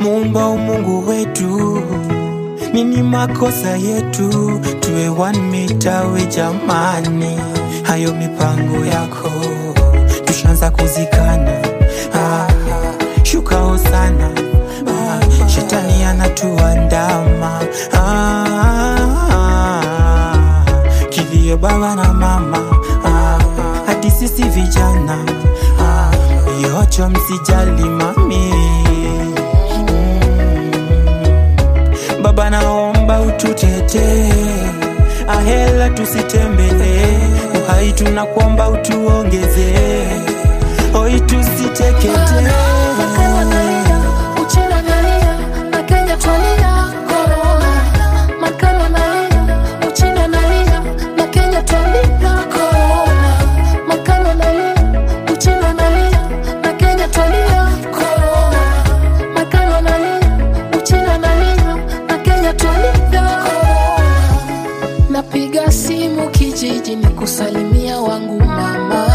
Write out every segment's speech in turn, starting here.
Muumba Mungu wetu, nini makosa yetu? Tuwe 1 meter we jamani, hayo mipango yako tushanza kuzikana. Shukao sana, shetani anatuandama. Kilio baba na mama, hadi sisi vijana, yocho msijali mami. Baba naomba ututete, ahela tusitembele, uhai tunakuomba utuongeze, oi tusitekete. Napiga simu kijiji ni kusalimia wangu mama,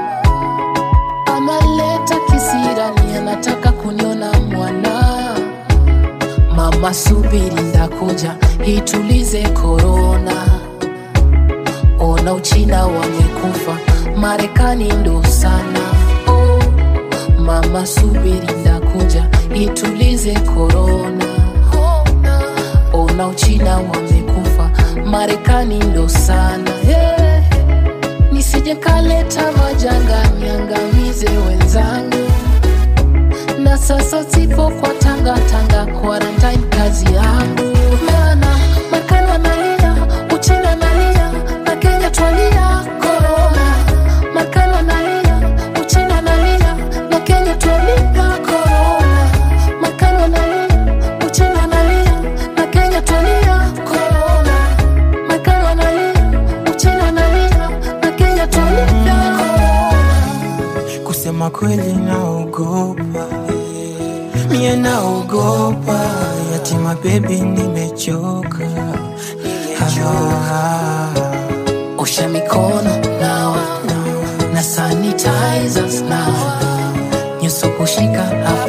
analeta kisirani anataka kuniona mwana. Mama subiri ndakuja, itulize corona. Ona Uchina wamekufa, Marekani ndo sana. Oh, mama subiri ndakuja, itulize corona. Ona Uchina wamekufa, Marekani ndo sana. Nisije kaleta majanga niangamize wenzangu, na sasa sipo kwa tanga quarantine kazi yangu. Maana Marekani wanalia, Uchina wanalia, na Kenya twalia corona. Marekani wanalia, Uchina wanalia, na Kenya twalia corona. Marekani wanalia, Uchina wanalia, na Kenya twalia corona. Marekani wanalia, Uchina wanalia, na Kenya twalia corona. Kusema kweli naogopa, mie naogopa, yatima baby nimechoka. Osha mikono nawa, na sanitizers nawa, nyuso kushika